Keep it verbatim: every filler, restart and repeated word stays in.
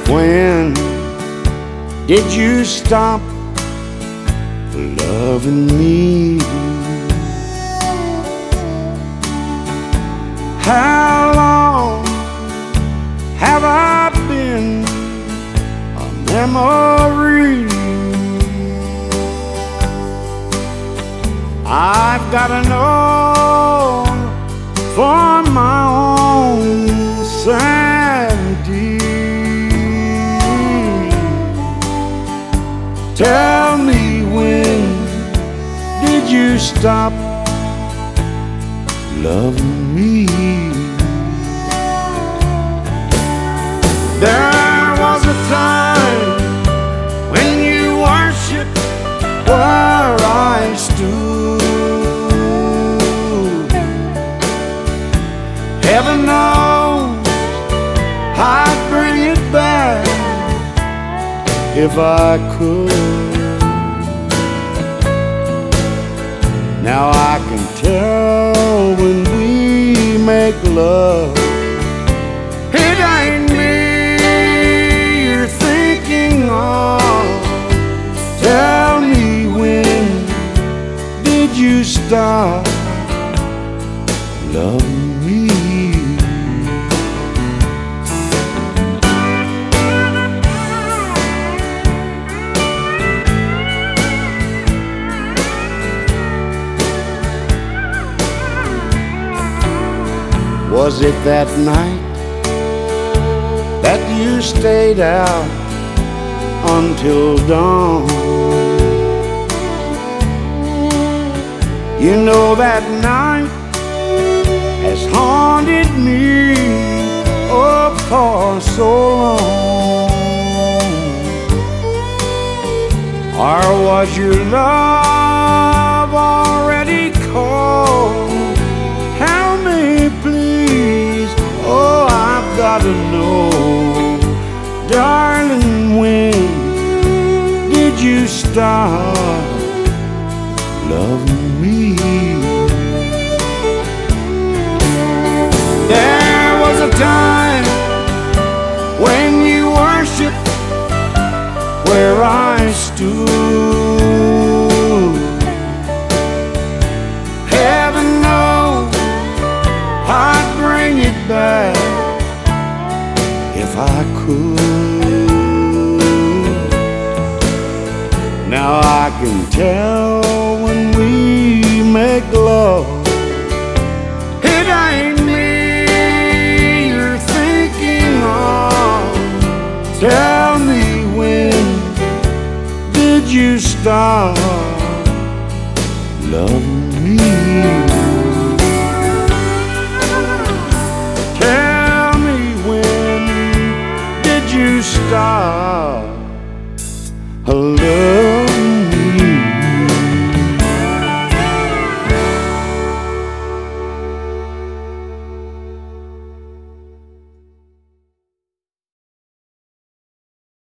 When did you stop loving me? How long have I been a memory? I've gotta know for my own sanity. Tell me, when did you stop loving me? There was a time when you worshipped where I stood. Heaven knows I'd bring it back if I could. Now I can tell when we make love, it ain't me you're thinking of. Tell me, when did you stop loving me? Was it that night that you stayed out until dawn? You know that night has haunted me, oh, for so long. Or was your love already cold? Tell me, please, oh, I've gotta know. Darling, when did you stop loving me? There was a time when you worshipped where I stood. Heaven knows I'd bring it back if I could. Now I can tell when we make love,